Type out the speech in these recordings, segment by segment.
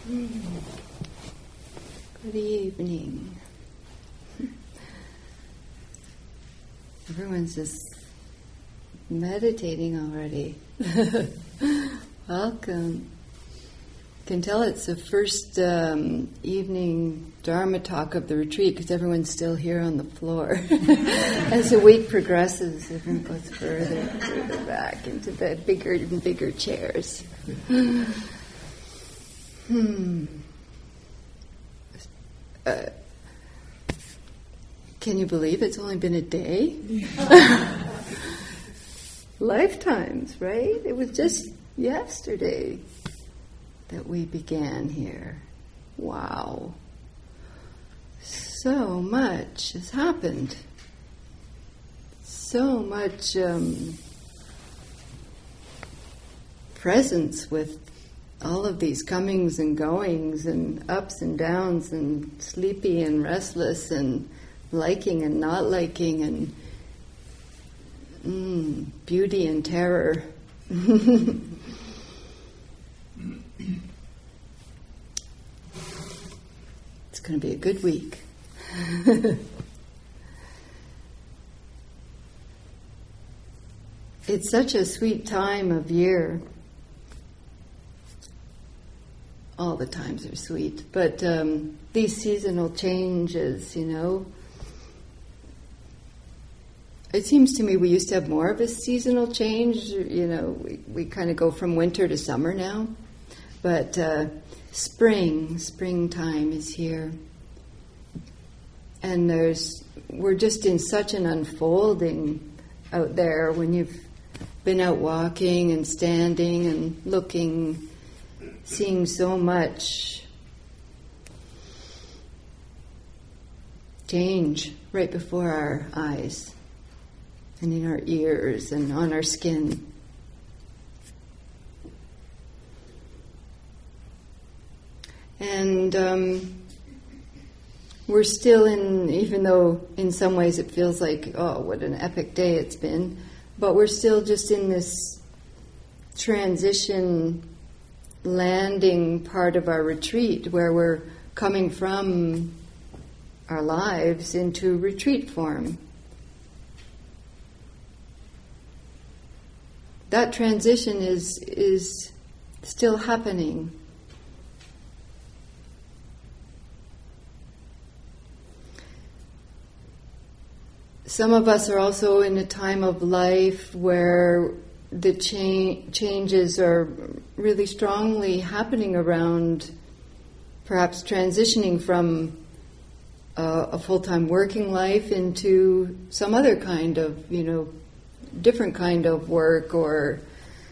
Good evening. Everyone's just meditating already. Welcome. You can tell it's the first evening Dharma talk of the retreat because everyone's still here on the floor. As the week progresses, everyone goes further and further back into the bigger and bigger chairs. Can you believe it's only been a day? Lifetimes, right? It was just yesterday that we began here. Wow. So much has happened. So much presence with all of these comings and goings and ups and downs and sleepy and restless and liking and not liking and beauty and terror. It's going to be a good week. It's such a sweet time of year. All the times are sweet, but these seasonal changes, it seems to me we used to have more of a seasonal change. We kind of go from winter to summer now, but springtime is here, and we're just in such an unfolding out there. When you've been out walking and standing and looking, seeing so much change right before our eyes and in our ears and on our skin. And we're still even though in some ways it feels like, oh, what an epic day it's been, but we're still just in this transition landing part of our retreat where we're coming from our lives into retreat form. That transition is still happening. Some of us are also in a time of life where the changes are really strongly happening around perhaps transitioning from a full-time working life into some other kind of, different kind of work or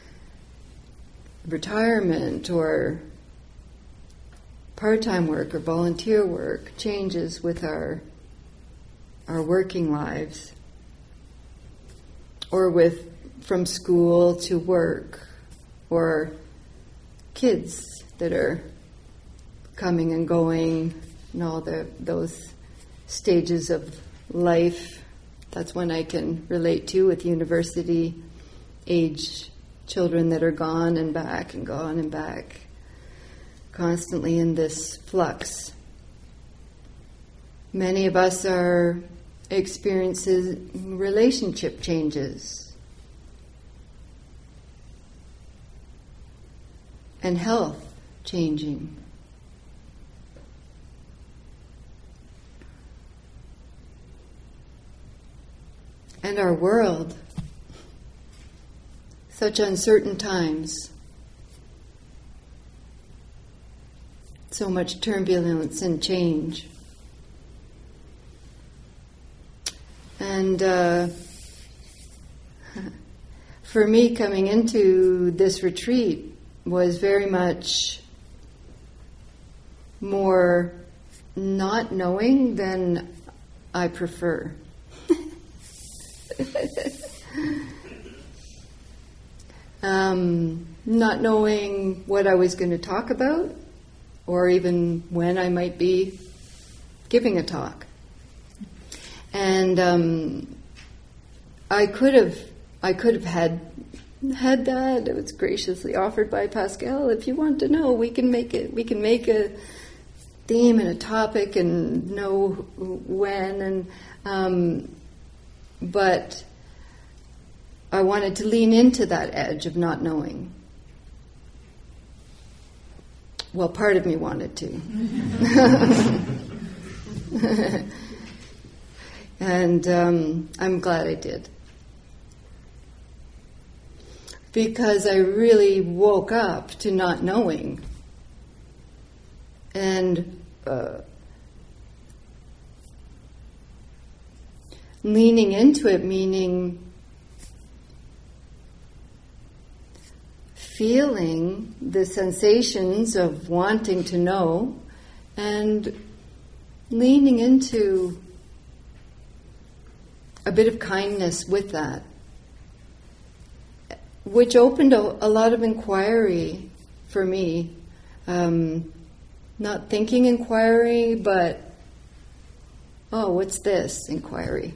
retirement or part-time work or volunteer work, changes with our working lives, or from school to work, or kids that are coming and going, and all those stages of life. That's one I can relate to with university age children that are gone and back and gone and back, constantly in this flux. Many of us are experiencing relationship changes and health changing. And our world, such uncertain times, so much turbulence and change. And for me, coming into this retreat was very much more not knowing than I prefer. Not knowing what I was going to talk about, or even when I might be giving a talk. And I could have had had that. It was graciously offered by Pascal. If you want to know, we can make it. We can make a theme and a topic and know when. But I wanted to lean into that edge of not knowing. Well, part of me wanted to. And I'm glad I did. Because I really woke up to not knowing. And leaning into it, meaning feeling the sensations of wanting to know and leaning into a bit of kindness with that, which opened a lot of inquiry for me. Not thinking inquiry, but, oh, what's this inquiry?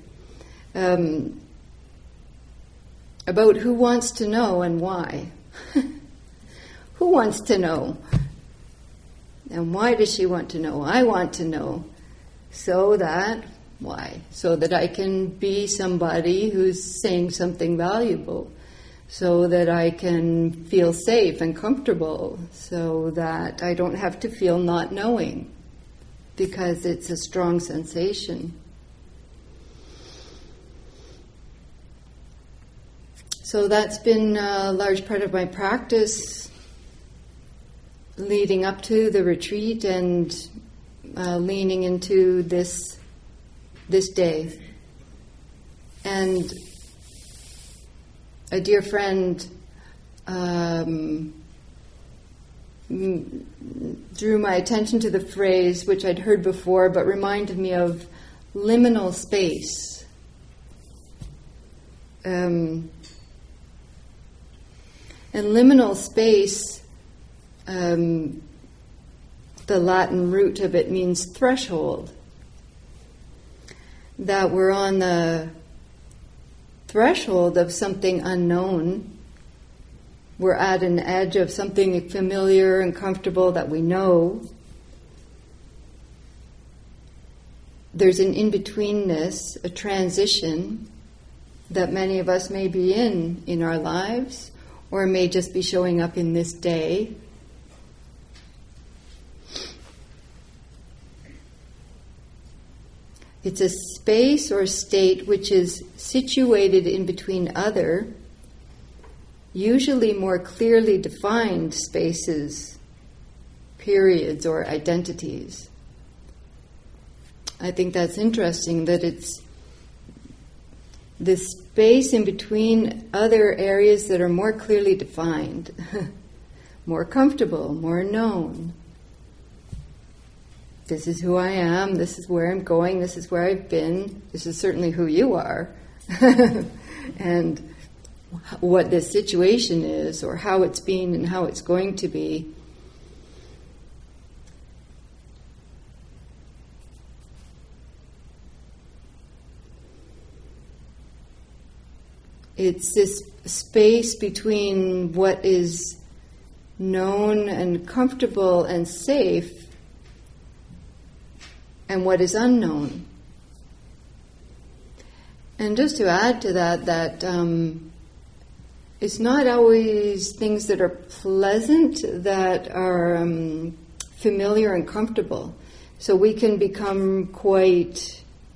About who wants to know and why. Who wants to know? And why does she want to know? I want to know. So that, why? So that I can be somebody who's saying something valuable. So that I can feel safe and comfortable. So that I don't have to feel not knowing. Because it's a strong sensation. So that's been a large part of my practice leading up to the retreat and leaning into this day. And a dear friend drew my attention to the phrase, which I'd heard before, but reminded me of liminal space. And liminal space, the Latin root of it means threshold. That we're on the threshold of something unknown. We're at an edge of something familiar and comfortable that we know. There's an in-betweenness, a transition that many of us may be in our lives, or may just be showing up in this day. It's a space or state which is situated in between other, usually more clearly defined spaces, periods, or identities. I think that's interesting, that it's this space in between other areas that are more clearly defined, more comfortable, more known. This is who I am, this is where I'm going, this is where I've been, this is certainly who you are. And what this situation is, or how it's been and how it's going to be. It's this space between what is known and comfortable and safe and what is unknown. And just to add to that it's not always things that are pleasant that are familiar and comfortable. So we can become quite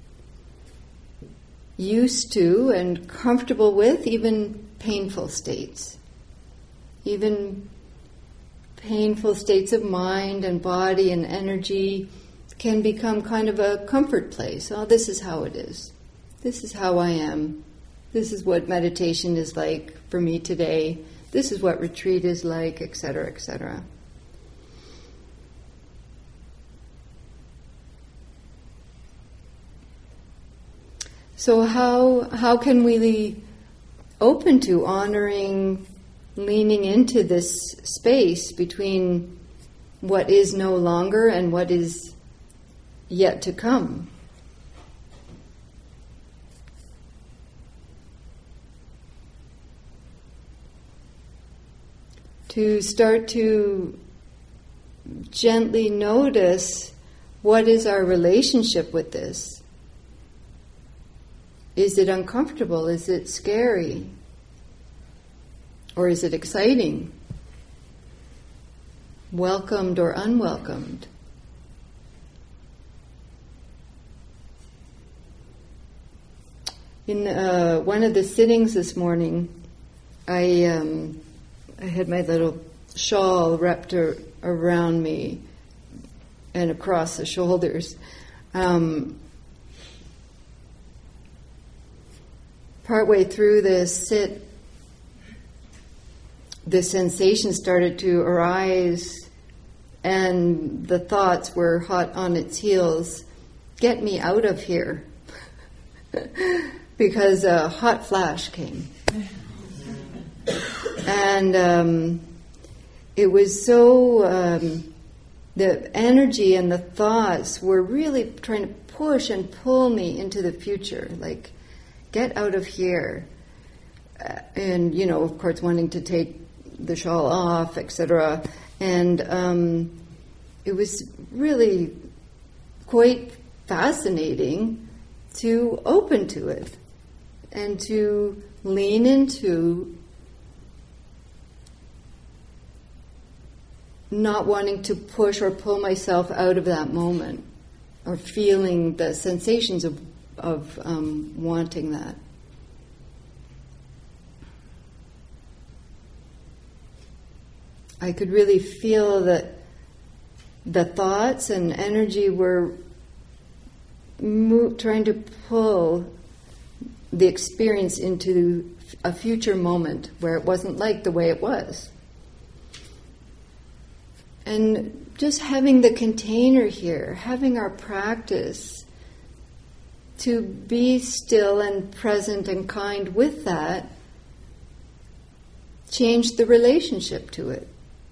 used to and comfortable with even painful states. Even painful states of mind and body and energy can become kind of a comfort place. Oh, this is how it is. This is how I am. This is what meditation is like for me today. This is what retreat is like, etc., etc. So how can we be open to honoring, leaning into this space between what is no longer and what is yet to come? to start to gently notice what is our relationship with this. Is it uncomfortable? Is it scary? Or is it exciting? Welcomed or unwelcomed? In one of the sittings this morning, I had my little shawl wrapped around me and across the shoulders. Partway through this sit, the sensation started to arise, and the thoughts were hot on its heels. Get me out of here. Because a hot flash came. And it was so, the energy and the thoughts were really trying to push and pull me into the future, like, get out of here. And, of course, wanting to take the shawl off, etc. And it was really quite fascinating to open to it and to lean into not wanting to push or pull myself out of that moment, or feeling the sensations of wanting that. I could really feel that the thoughts and energy were trying to pull the experience into a future moment where it wasn't like the way it was. And just having the container here, having our practice to be still and present and kind with that, changed the relationship to it.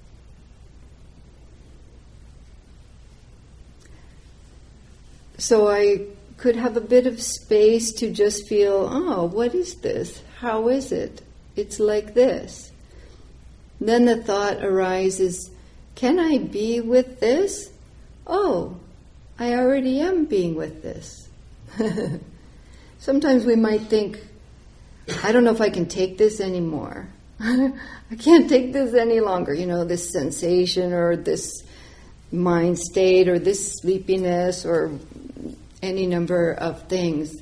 So I could have a bit of space to just feel, oh, what is this? How is it? It's like this. Then the thought arises, can I be with this? Oh, I already am being with this. Sometimes we might think, I don't know if I can take this anymore. I can't take this any longer. This sensation or this mind state or this sleepiness or any number of things.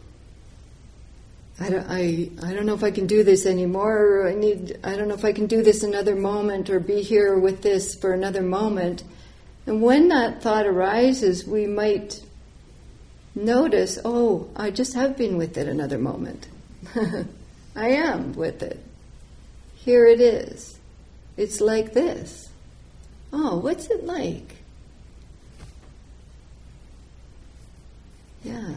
I don't know if I can do this anymore, or I don't know if I can do this another moment, or be here with this for another moment. And when that thought arises, we might notice, oh, I just have been with it another moment. I am with it. Here it is. It's like this. Oh, what's it like? Yeah.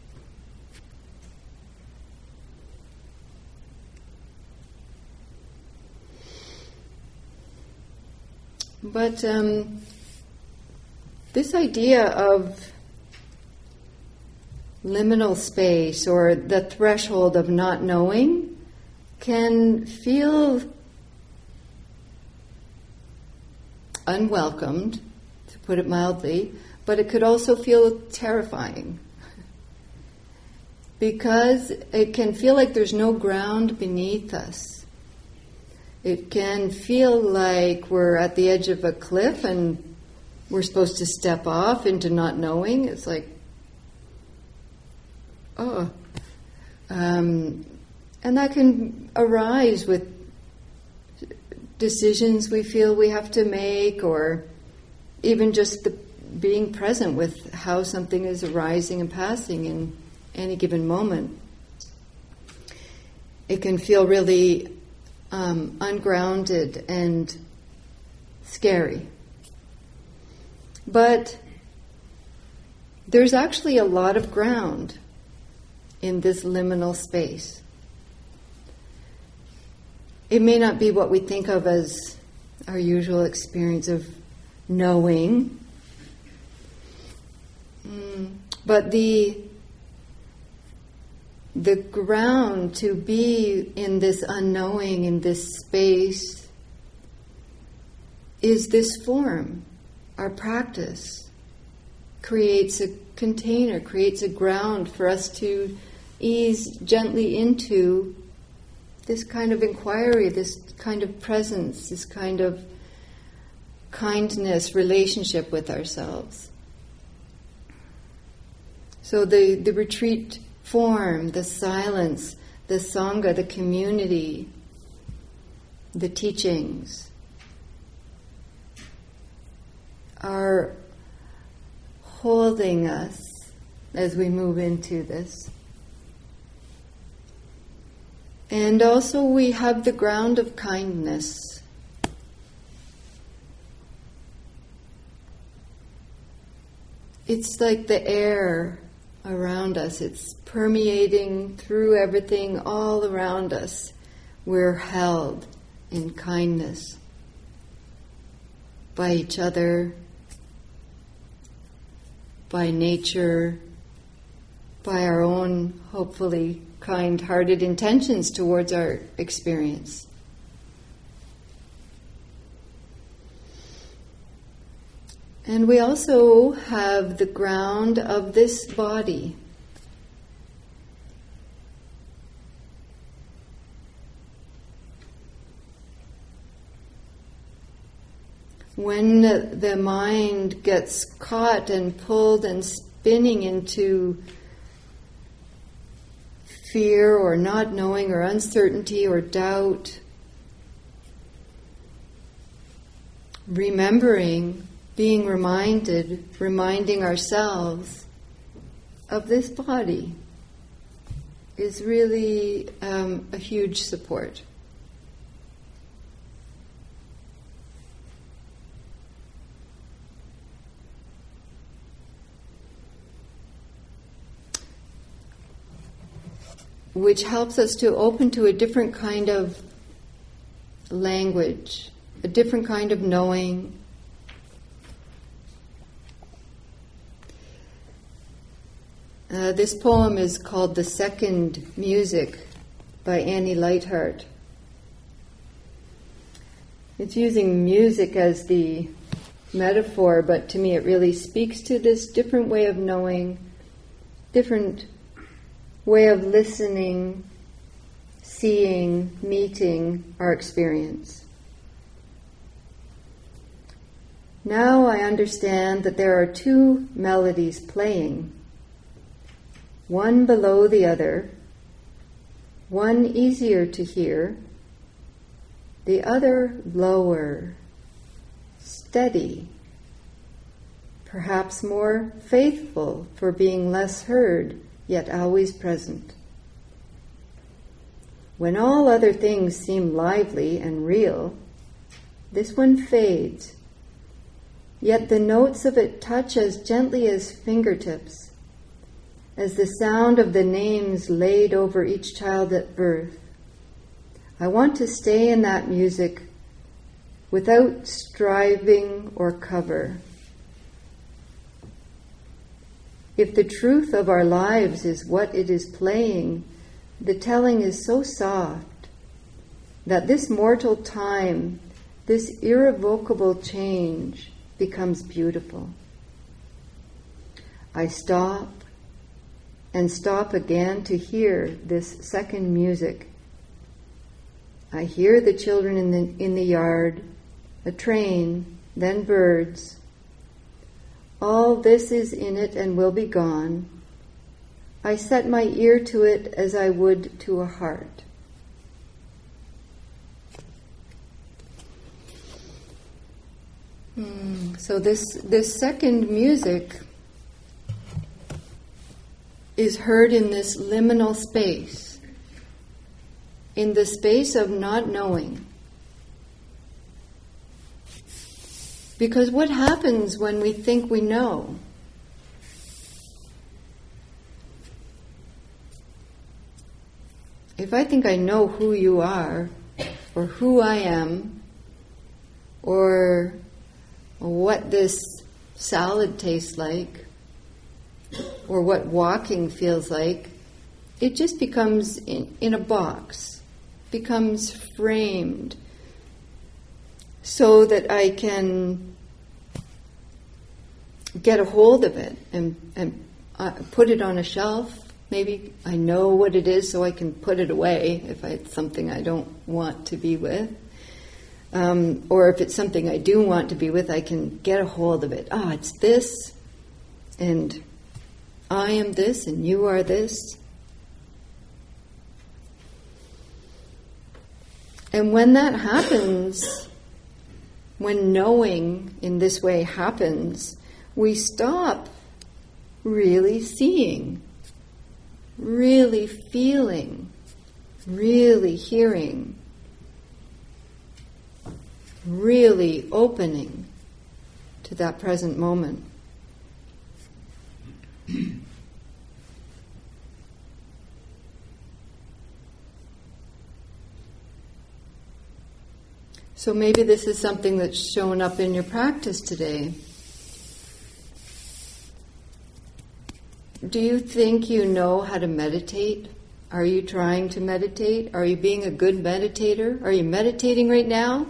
But this idea of liminal space, or the threshold of not knowing, can feel unwelcomed, to put it mildly, but it could also feel terrifying. Because it can feel like there's no ground beneath us. It can feel like we're at the edge of a cliff and we're supposed to step off into not knowing. It's like, oh. And that can arise with decisions we feel we have to make, or even just being present with how something is arising and passing in any given moment. It can feel really ungrounded and scary. But there's actually a lot of ground in this liminal space. It may not be what we think of as our usual experience of knowing, but the ground to be in this unknowing, in this space, is this form. Our practice creates a container, creates a ground for us to ease gently into this kind of inquiry, this kind of presence, this kind of kindness, relationship with ourselves. So the retreat form, the silence, the Sangha, the community, the teachings are holding us as we move into this. And also we have the ground of kindness. It's like the air around us. It's permeating through everything all around us. We're held in kindness by each other, by nature, by our own, hopefully, kind-hearted intentions towards our experience. And we also have the ground of this body. When the mind gets caught and pulled and spinning into fear or not knowing or uncertainty or doubt, remembering, being reminded, reminding ourselves of this body is really a huge support. Which helps us to open to a different kind of language, a different kind of knowing. This poem is called The Second Music by Annie Lightheart. It's using music as the metaphor, but to me it really speaks to this different way of knowing, different way of listening, seeing, meeting our experience. Now I understand that there are two melodies playing, one below the other, one easier to hear, the other lower, steady, perhaps more faithful for being less heard, yet always present. When all other things seem lively and real, this one fades, yet the notes of it touch as gently as fingertips, as the sound of the names laid over each child at birth. I want to stay in that music without striving or cover. If the truth of our lives is what it is playing, the telling is so soft that this mortal time, this irrevocable change, becomes beautiful. I stop and stop again to hear this second music. I hear the children in the yard, a train, then birds. All this is in it and will be gone. I set my ear to it as I would to a heart. So this second music is heard in this liminal space, in the space of not knowing. Because what happens when we think we know? If I think I know who you are, or who I am, or what this salad tastes like, or what walking feels like, it just becomes in a box, becomes framed. so that I can get a hold of it and put it on a shelf. Maybe I know what it is, so I can put it away if it's something I don't want to be with. Or if it's something I do want to be with, I can get a hold of it. It's this, and I am this, and you are this. And when that happens, when knowing in this way happens, we stop really seeing, really feeling, really hearing, really opening to that present moment. So maybe this is something that's shown up in your practice today. Do you think you know how to meditate? Are you trying to meditate? Are you being a good meditator? Are you meditating right now?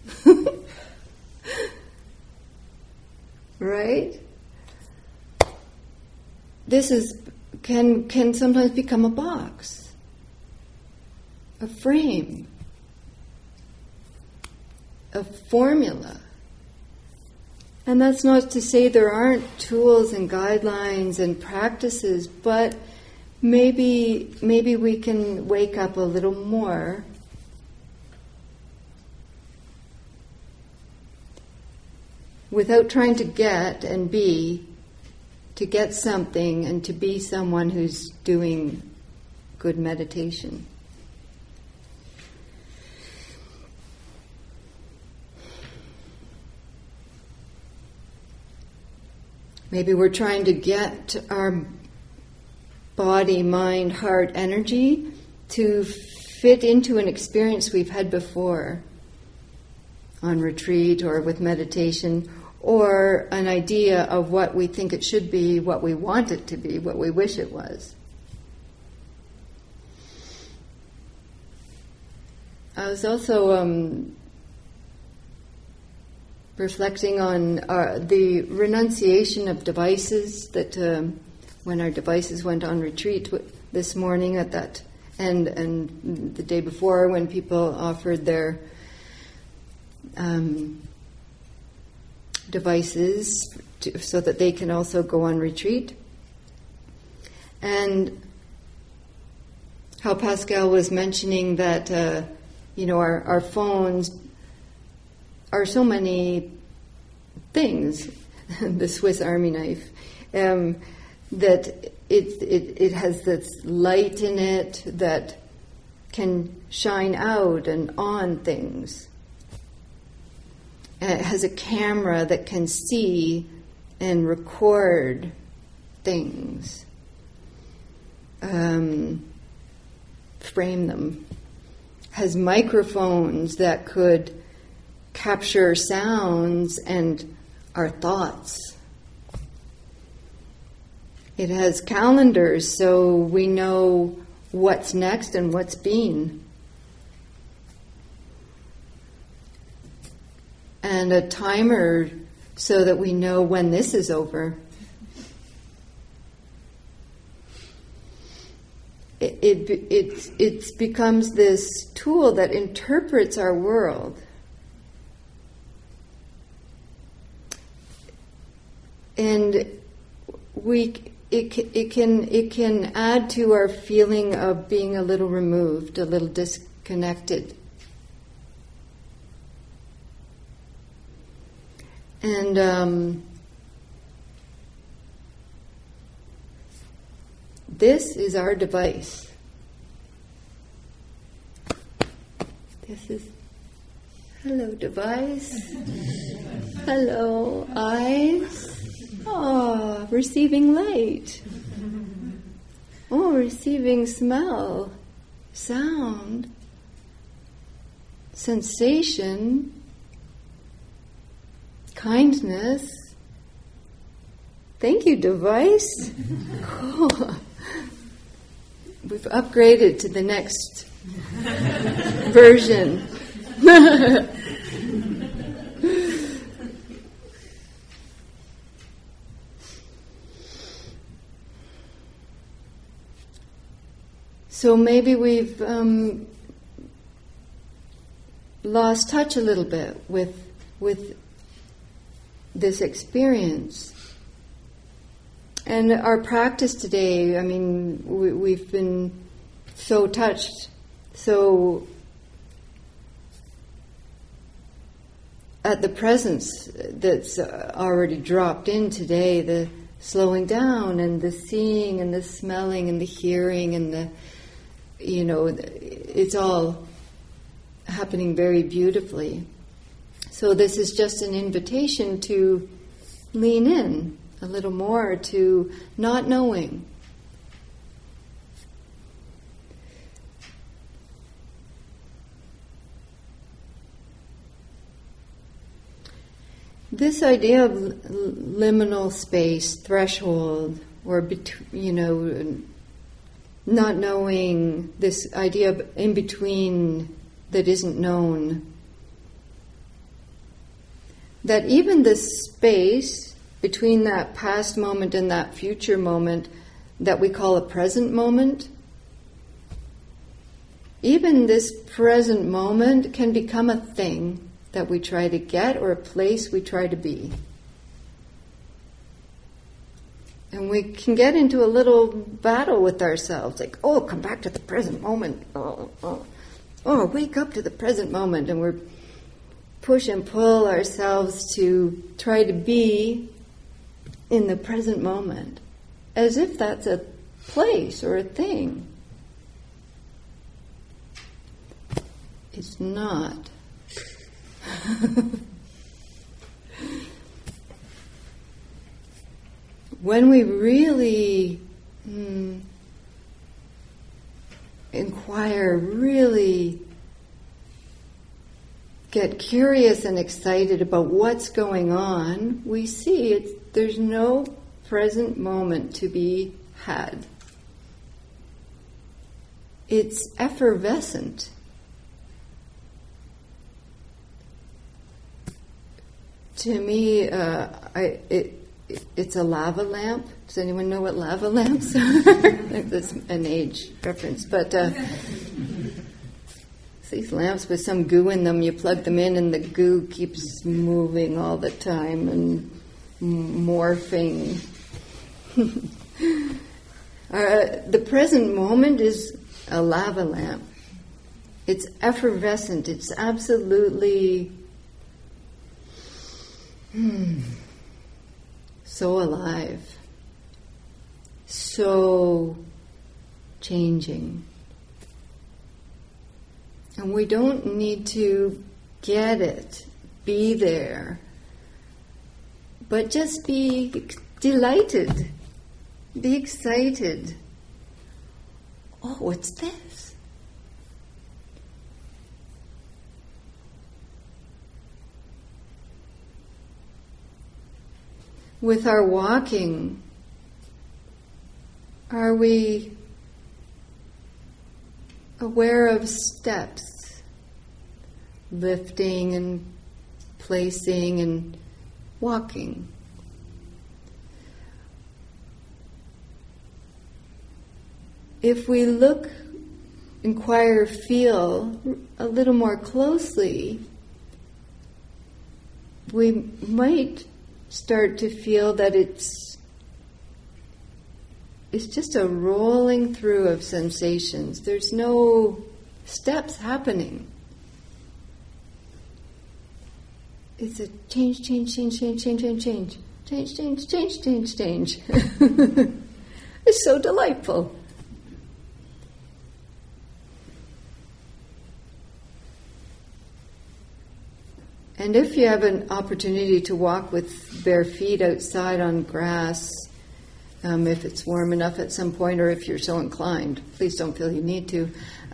Right? This can sometimes become a box, a frame, a formula. And that's not to say there aren't tools and guidelines and practices, but maybe we can wake up a little more without trying to get and be, to get something and to be someone who's doing good meditation. Maybe we're trying to get our body, mind, heart energy to fit into an experience we've had before on retreat or with meditation, or an idea of what we think it should be, what we want it to be, what we wish it was. I was also reflecting on the renunciation of devices, that when our devices went on retreat this morning at that, and the day before when people offered their devices so that they can also go on retreat. And how Pascal was mentioning that our phones are so many things, the Swiss Army knife, that it has this light in it that can shine out and on things. And it has a camera that can see and record things, frame them. Has microphones that could capture sounds and our thoughts. It has calendars so we know what's next and what's been. And a timer so that we know when this is over. It becomes this tool that interprets our world. And it can add to our feeling of being a little removed, a little disconnected. And this is our device. This is, hello device. Hello eyes. Oh, receiving light. Oh, receiving smell, sound, sensation, kindness. Thank you, device. Cool. We've upgraded to the next version. So maybe we've lost touch a little bit with this experience. And our practice today, I mean, we've been so touched, so at the presence that's already dropped in today, the slowing down and the seeing and the smelling and the hearing and the, it's all happening very beautifully. So this is just an invitation to lean in a little more to not knowing. This idea of liminal space, threshold, or not knowing, this idea of in between that isn't known, that even this space between that past moment and that future moment that we call a present moment, even this present moment can become a thing that we try to get or a place we try to be. And we can get into a little battle with ourselves, like, oh, come back to the present moment. Oh, wake up to the present moment. And we're push and pull ourselves to try to be in the present moment, as if that's a place or a thing. It's not. When we really inquire, really get curious and excited about what's going on, we see there's no present moment to be had. It's effervescent. To me, it's a lava lamp. Does anyone know what lava lamps are? That's an age reference. But these lamps with some goo in them, you plug them in and the goo keeps moving all the time and morphing. The present moment is a lava lamp. It's effervescent. It's absolutely so alive, so changing. And we don't need to get it, be there, but just be delighted, be excited. Oh, what's this? With our walking, are we aware of steps, lifting and placing and walking? If we look, inquire, feel a little more closely, we might start to feel that it's just a rolling through of sensations. There's no steps happening. It's a change. It's so delightful. And if you have an opportunity to walk with bare feet outside on grass, if it's warm enough at some point, or if you're so inclined, please don't feel you need to,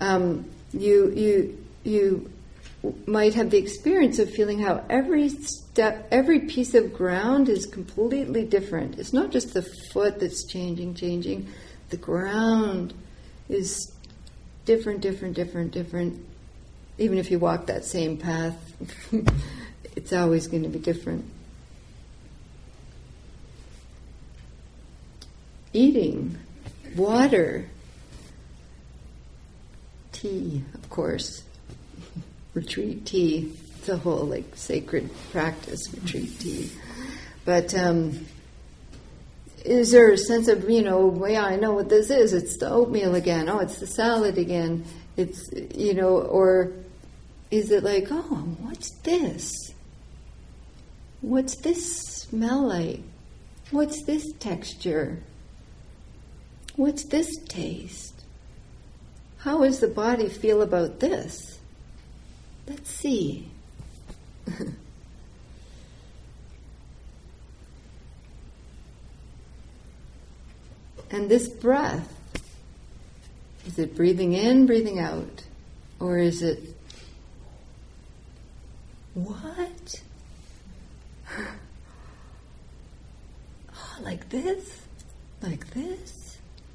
you might have the experience of feeling how every step, every piece of ground is completely different. It's not just the foot that's changing. The ground is different. Even if you walk that same path, it's always going to be different. Eating, water, tea, of course. Retreat tea. It's a whole sacred practice, retreat tea. But is there a sense of, yeah, I know what this is. It's the oatmeal again. Oh, it's the salad again. It's, or is it like, oh, what's this? What's this smell like? What's this texture? What's this taste? How does the body feel about this? Let's see. And this breath, is it breathing in, breathing out? Or is it, what? Oh, like this? Like this?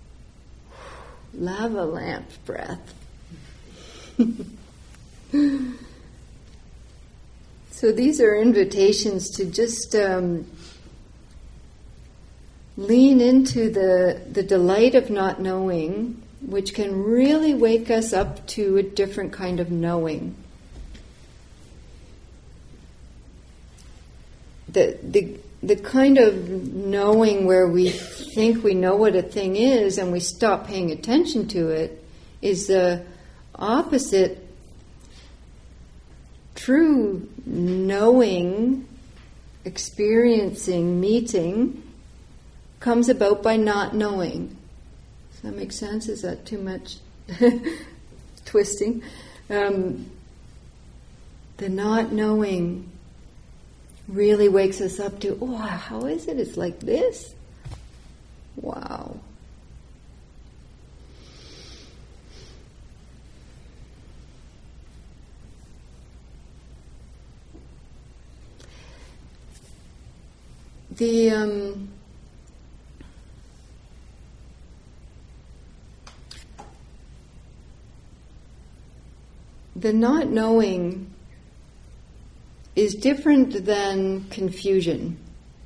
Lava lamp breath. So these are invitations to just lean into the delight of not knowing, which can really wake us up to a different kind of knowing. The kind of knowing where we think we know what a thing is and we stop paying attention to it is the opposite. True knowing, experiencing, meeting comes about by not knowing. Does that make sense? Is that too much twisting? The not knowing really wakes us up to, oh, how is it? It's like this? Wow. The not knowing is different than confusion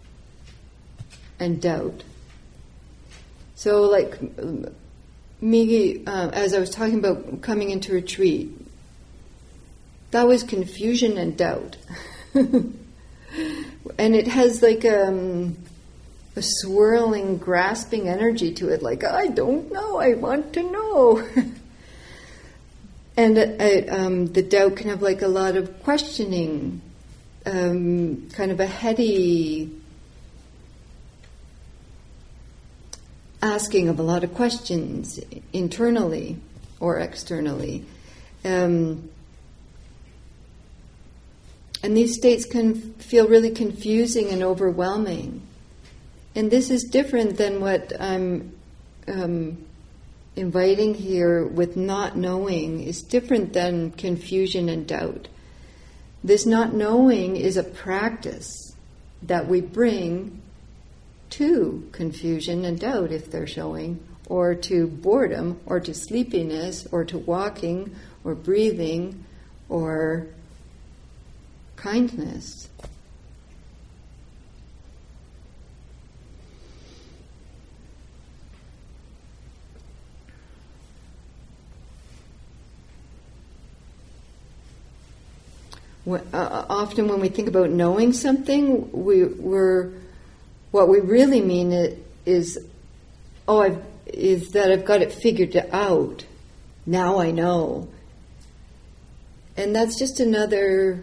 and doubt. So like me, as I was talking about coming into retreat, that was confusion and doubt. And it has like a swirling, grasping energy to it, like, I don't know, I want to know. And the doubt can have like a lot of questioning, kind of a heady asking of a lot of questions internally or externally. And these states can feel really confusing and overwhelming. And this is different than what I'm inviting here with not knowing. Is different than confusion and doubt. This not knowing is a practice that we bring to confusion and doubt if they're showing, or to boredom, or to sleepiness, or to walking, or breathing, or kindness. Often when we think about knowing something, what we really mean is that I've got it figured out. Now I know. And that's just another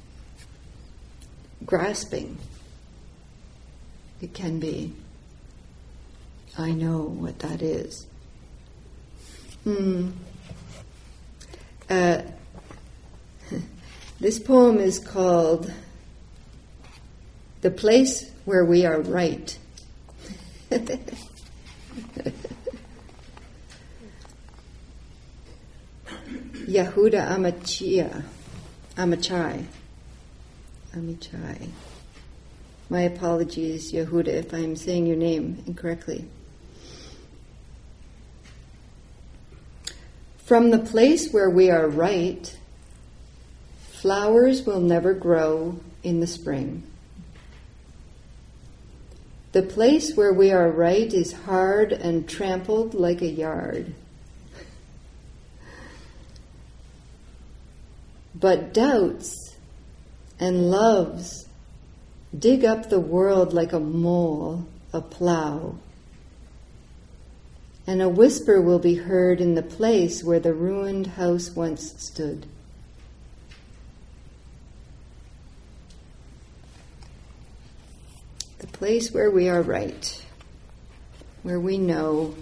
grasping. It can be. I know what that is. This poem is called The Place Where We Are Right. Yehuda Amichai. My apologies, Yehuda, if I'm saying your name incorrectly. From the place where we are right, flowers will never grow in the spring. The place where we are right is hard and trampled like a yard. But doubts and loves dig up the world like a mole, a plow. And a whisper will be heard in the place where the ruined house once stood. The place where we are right, where we know.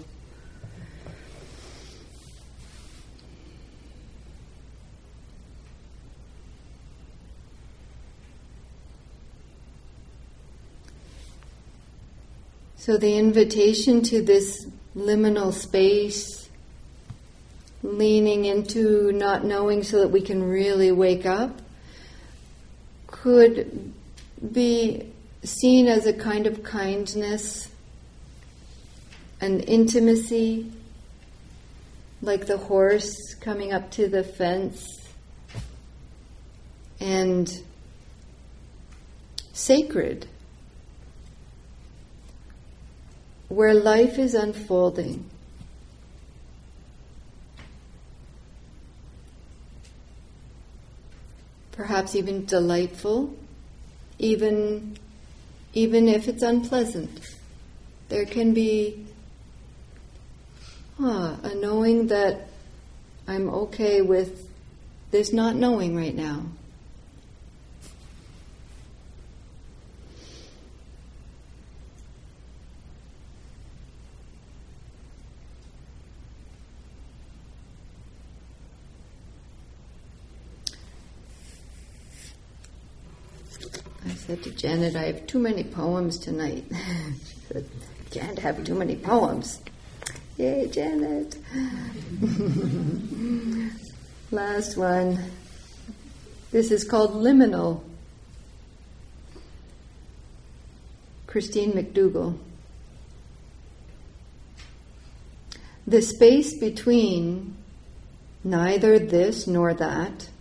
So the invitation to this liminal space, leaning into not knowing so that we can really wake up, could be seen as a kind of kindness, an intimacy, like the horse coming up to the fence, and sacred, where life is unfolding. Perhaps even delightful, even if it's unpleasant. There can be a knowing that I'm okay with this not knowing right now. I said to Janet, I have too many poems tonight. She said, can't have too many poems. Yay, Janet. Last one. This is called Liminal. Christine McDougall. The space between neither this nor that,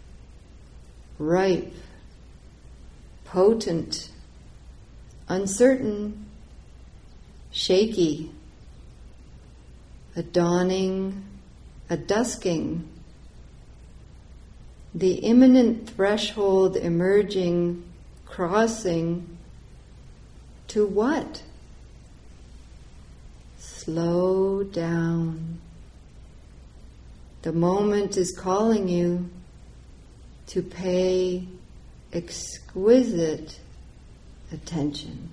ripe, potent, uncertain, shaky, a dawning, a dusking, the imminent threshold emerging, crossing, to what? Slow down. The moment is calling you to pay exquisite attention.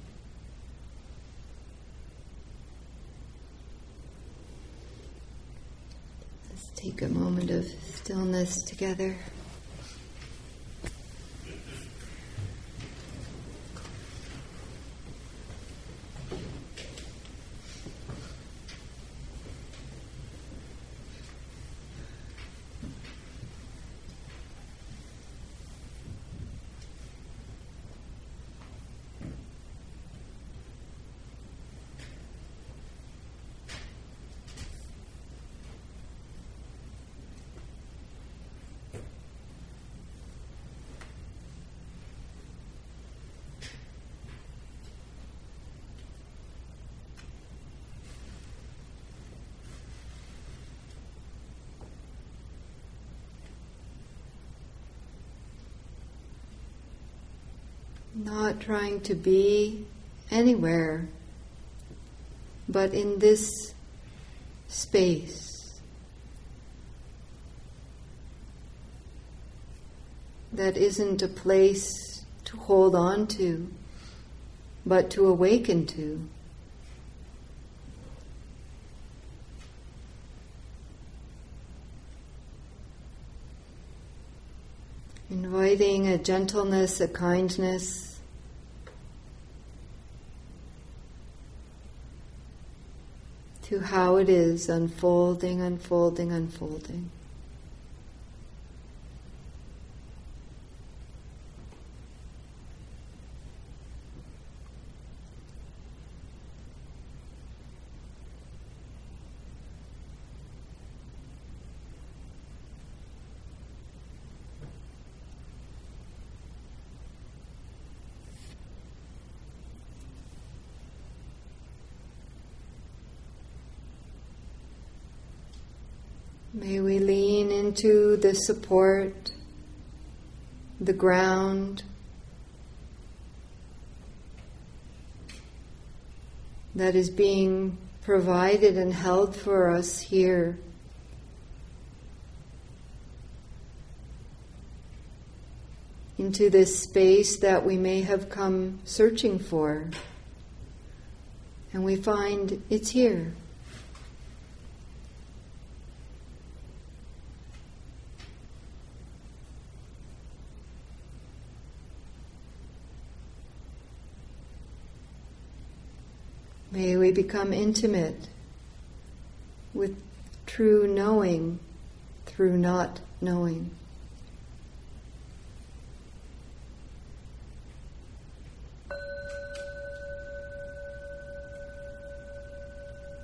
Let's take a moment of stillness together. Not trying to be anywhere, but in this space that isn't a place to hold on to, but to awaken to. Inviting a gentleness, a kindness, to how it is unfolding, unfolding, unfolding. May we lean into the support the ground, that is being provided and held for us here. Into this space that we may have come searching for. And we find it's here. May we become intimate with true knowing through not knowing.